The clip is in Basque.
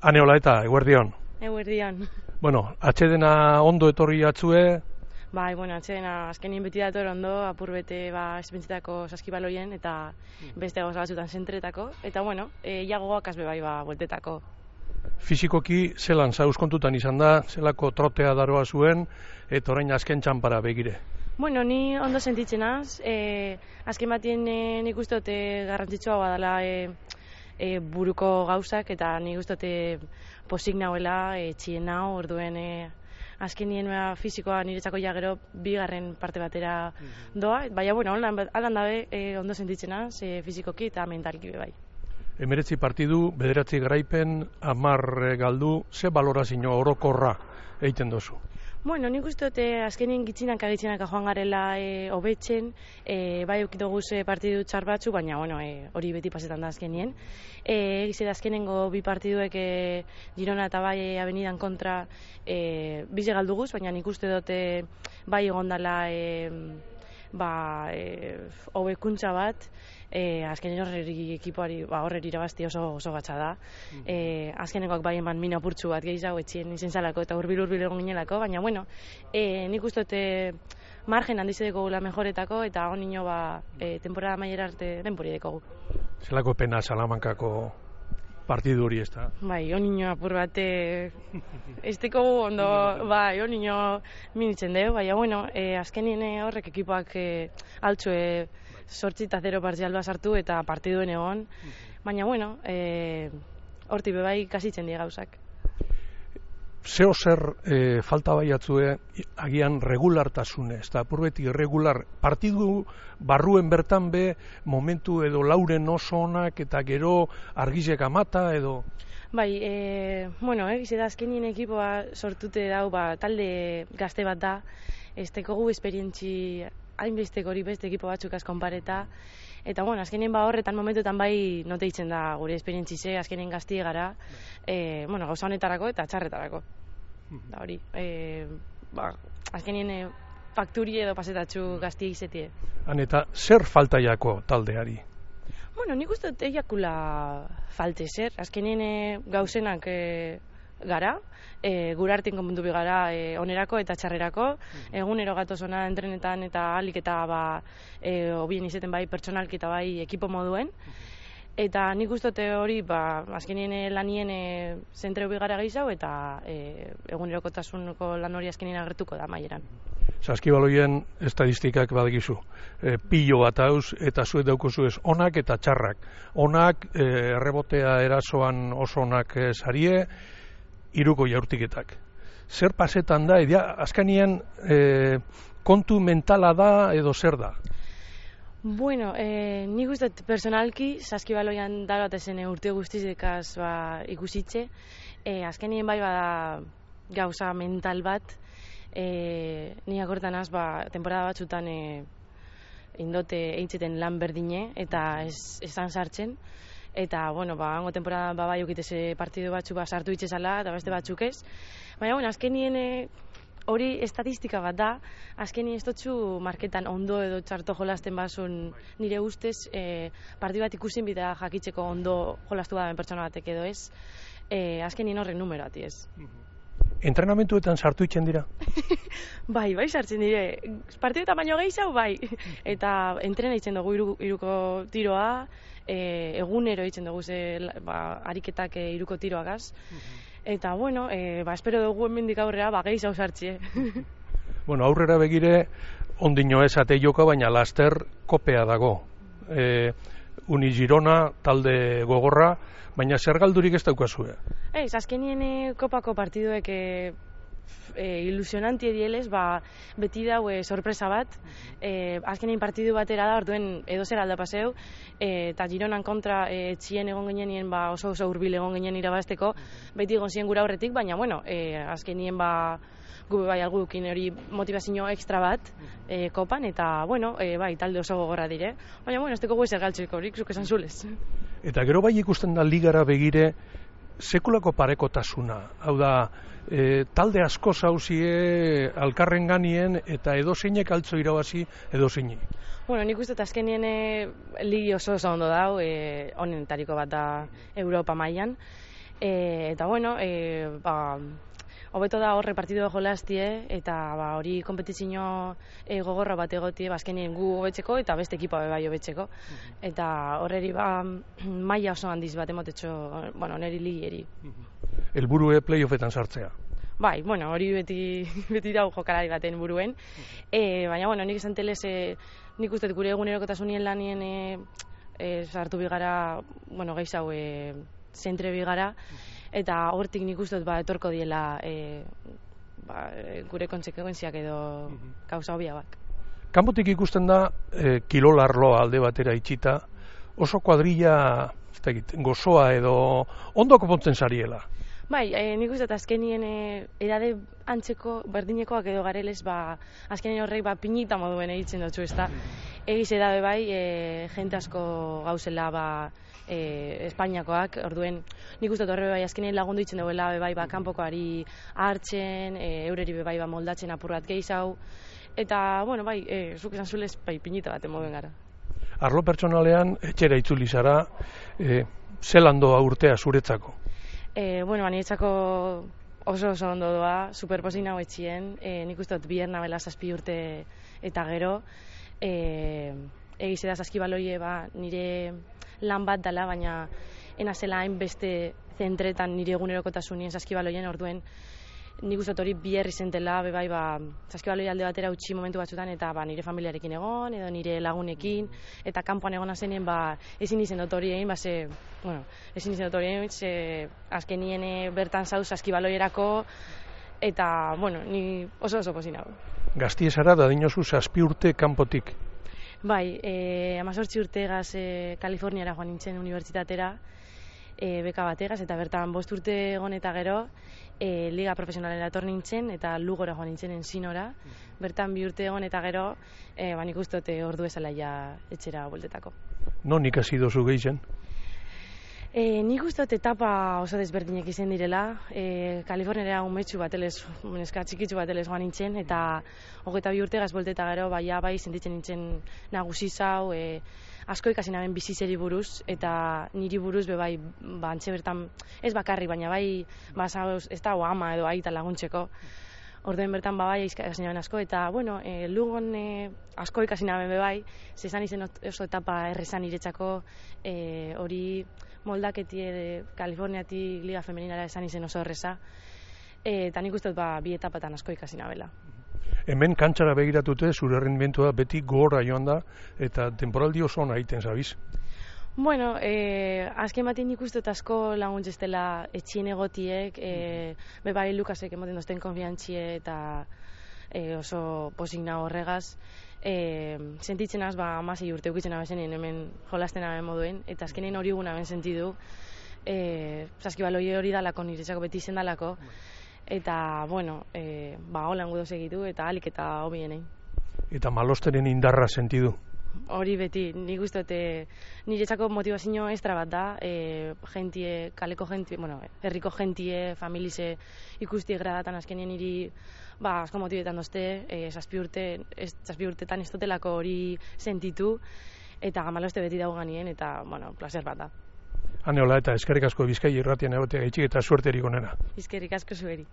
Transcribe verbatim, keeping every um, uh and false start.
Ane hola eta, eguerdion. Eguerdion. Bueno, atxedena ondo etorri atzue? Bai, bueno, atxedena azkenien beti dator ondo, apur bete ba, espentzetako saskibaloien eta beste gauza batzutan zentretako. Eta bueno, e, iagoak azbe bai ba, bueltetako. Fisikoki zelan zauz kontutan izan da, zelako trotea daroa zuen, eta orain azken txanpara begire. Bueno, ni ondo sentitzen az, e, azken batien e, nik uste dute garrantzitsua badala e, e, buruko gauzak, eta nik uste dute posik nauela, e, txien nau, orduen e, azken nien fisikoa niretzako ja gero bigarren parte batera doa, baina bueno, alan dabe e, ondo sentitzen az, e, fisikoki eta mentalki bai. Emeretzi partidu, bederatzi garaipen, amar galdu, ze balorazio orokorra egiten dozu? Bueno, nik uste dute azkenien gitzinaka gitzinaka joan garela e, hobetzen, e, bai eukitoguz e, partidu txar batzu, baina bueno, e, hori beti pasetan da azkenien. E, Egize da azkenengo bi partiduek e, Girona eta bai e, Avenidan kontra e, bize galduguz, baina nik uste dute bai egondala e, ba, e, hobekuntza bat, e, azkenen horreri ekipoari ba, horreri irabazti oso, oso gatsa da. E, azkenengoak bai eman min apurtxu bat gehiago etxien izen zalako eta urbil urbil egon ginelako, baina bueno, e, nik uste dute margen handizedeko gula mejoretako eta hon nino ba, e, temporada maiera arte denpori dekogu. Zelako pena Salamankako partidu hori ez da? Bai, hon nino apur bat ez teko ondo, bai, hon nino minitzen deu, baina bueno, e, azkenien horrek ekipoak e, altzue sortzi eta zero partzial bat sartu eta partiduen egon, baina bueno, e, horti bebai kasitzen die gauzak. Zeo zer e, falta baiatzue agian regulartasune, ez da, apurbeti irregular, partidu barruen bertan be, momentu edo lauren oso onak eta gero argizek amata edo... Bai, e, bueno, egiz da azkenien ekipoa sortute dau, ba, talde gazte bat da, ez tekogu esperientzi hainbesteko hori beste ekipo batzuk konpareta, eta bueno, azkenien ba horretan momentuetan bai note itzen da gure esperientzize, azkenien gaztie gara, e, bueno, gauza honetarako eta txarretarako. Da hori, e, ba, azkenien e, fakturi edo pasetatxu gaztie izetie. Han eta zer faltaiako taldeari? Bueno, nik uste dut eiakula falte zer, azkenien e, gauzenak e, gara, e, gure artien konpuntu bi gara e, onerako eta txarrerako, egunero gatoz ona entrenetan eta alik eta ba, e, obien izeten bai pertsonalki eta bai ekipo moduen, eta nik uste dute hori ba, azkenien lanien e, zentreu bi gara gehiago eta e, egunerokotasuneko lan hori azkenien agertuko da maieran. Saskibaloien estadistikak badakizu, e, pilo bat hauz eta zuet daukozu ez onak eta txarrak. Onak, e, errebotea erasoan oso onak e, sarie, iruko jaurtiketak. Zer pasetan da, edia, azkenien e, kontu mentala da edo zer da? Bueno, eh, nik uste personalki, saskibaloian daroatezen urte guztizekaz ba, ikusitxe, eh, azkenien bai bada gauza mental bat, eh, ni akortan az, ba, temporada batzutan eh, indote eintzeten lan berdine eta ez, esan sartzen, eta, bueno, ba, hango temporada ba, bai okiteze partidu batzu ba, sartu itxezala eta beste batzuk ez. Baina, bueno, azkenien e, hori estatistika bat da, azkenien ez dutxu marketan ondo edo txarto jolasten basun nire ustez, e, partidu bat ikusin bidea jakitzeko ondo jolastu badaben pertsona batek edo ez, e, azkenien horren numero ati ez. Entrenamentuetan sartu itzen dira? Bai, bai sartzen dire. Partiduetan baino gehiago, bai. Eta entrena itzen dugu iru, iruko tiroa, e, egunero itzen dugu ze, ba, ariketak e, iruko tiroagaz. Eta, bueno, e, ba, espero dugu hemendik aurrera, ba, gehiago sartzie. Bueno, aurrera begire, ondino esate joko, baina laster kopea dago. E, Uni Girona, talde gogorra, baina zer galdurik ez daukazue? Ez, azkenien e, kopako partiduek e, e, ilusionanti edielez, ba, beti dau e, sorpresa bat. E, azkenien partidu batera da, orduen edo zer alda paseu, e, eta Gironan kontra e, txien egon genien ba, oso oso hurbil egon genien irabazteko, beti egon ziren gura horretik, baina bueno, e, azkenien ba, gube bai algukin hori motivazio ekstra bat e, kopan, eta bueno, e, bai, talde oso gogorra dire. Baina bueno, ez teko guezer galtzeko horik, zuk esan zulez. Eta gero bai ikusten da ligara begire sekulako parekotasuna. Hau da, e, talde asko zauzie alkarren ganien eta edozeinek altzo irabazi edozeinek. Bueno, nik uste azkenien e, ligi oso oso ondo dau, e, honetariko bat da Europa mailan. E, eta bueno, e, ba, hobeto da horre partidu jolastie, eta ba, hori kompetizio e, gogorra bat egotie, ba, azkenien gu hobetzeko eta beste ekipa bai hobetzeko. Eta horreri ba, maila oso handiz bat emotetxo, bueno, neri ligieri. Helburue playoffetan sartzea. Bai, bueno, hori beti, beti dago jokalari baten buruen. E, baina, bueno, nik esan telez, e, nik uste gure egunerokotasunien lanien e, e, sartu bigara, bueno, gaiz hau, e, zentre bigara, eta hortik nik uste ba, etorko diela e, ba, gure kontsekuentziak edo kauza hobiak. Kanpotik ikusten da, e, kilolarloa alde batera itxita, oso kuadrilla, ez dakit, gozoa edo ondo konpontzen sariela. Bai, e, nik uste azkenien e, edade antzeko berdinekoak edo garelez, ba, azkenien horrek ba, pinita moduen egitzen dutxu, ez da. Egiz edabe bai, e, jente asko gauzela ba, e, Espainiakoak, orduen nik uste horre bai azkenien lagundu ditzen duela bai, ba, kanpokoari hartzen, e, eureri bai ba, moldatzen apurrat gehiago, eta, bueno, bai, e, zuk esan zulez, bai, pinita bat emoden gara. Arlo pertsonalean, etxera itzuli zara, e, zelandoa urtea zuretzako? E, bueno, niretzako oso oso ondo doa, superposin hau etxien, e, nik uste dut biher nabela zazpi urte eta gero, e, egiz da zazkibaloie ba, nire lan bat dela, baina enazela hainbeste zentretan nire egunerokotasunien zazkibaloien, orduen nik uste dut hori biher izentela, bebai, ba, zazkibaloi alde batera utzi momentu batzutan, eta ba, nire familiarekin egon, edo nire lagunekin, eta kanpoan egona zenien, ba, ezin izen dut hori egin, ba, ze, bueno, ezin izen dut hori egin, ze, azkenien bertan zauz zazkibaloierako, eta, bueno, ni oso oso pozin hau. Gaztiesara da dinozu zazpi urte kanpotik? Bai, e, amazortzi urtegaz e, Kaliforniara joan nintzen unibertsitatera, e, beka bategaz, eta bertan bost urte egon eta gero, e, liga profesionalera etor nintzen, eta Lugora joan nintzen enzinora, bertan bi urte egon eta gero, e, ba, nik uste dut ordu ezala ja etxera bueltetako. Non ikasi dozu gehien? E, nik uste dut etapa oso desberdinek izen direla, e, Kaliforniara umetxu batelez, neska txikitzu batelez joan nintzen, eta hogeita bi urtegaz buelteta gero, bai, bai, sentitzen nintzen nagusi zau, e, asko ikasi naben bizitzeri buruz, eta niri buruz be bai, ba, antxe bertan, ez bakarri, baina bai, ba, zauz, ez da ama edo aita laguntzeko. Orduen bertan ba, bai, ikasi naben asko, eta, bueno, e, Lugon e, asko ikasi naben be bai, zezan izen oso etapa errezan iretzako, e, hori moldaketi e, Kaliforniatik Liga Femeninara esan izen oso erreza, e, eta nik uste dut ba, bi etapatan asko ikasi nabela. Hemen kantxara begiratute, zure errendimentua beti gora joan da, eta temporaldi oso ona egiten zabiz. Bueno, eh, azken batean nik uste dut asko laguntzestela etxien egotiek, eh, bebai Lukasek emoten dozten konfiantzie eta eh, oso posik nago horregaz. Eh, sentitzen az, ba, amasei urte ukitzen abezenien hemen jolasten aben moduen, eta azkenen hori guna ben sentidu. Eh, Zaskibaloi hori dalako, niretzako beti izen dalako. Eta, bueno, e, ba, holan gudo segitu, eta alik eta hobienei. Eta malosteren indarra sentidu? Hori beti, nik uste dute niretzako motivazio extra bat da, e, jentie, kaleko jentie, bueno, herriko jentie, familize ikusti gradatan azkenien niri, ba, asko motibetan dozte, e, zazpi urte, ez, zazpi urtetan ez dutelako hori sentitu, eta maloste beti dago ganien, eta, bueno, placer bat da. Aneola, eta eskerrik asko Bizkaia irratian egotea gaitxik eta suerterik onena. Eskerrik asko zueri.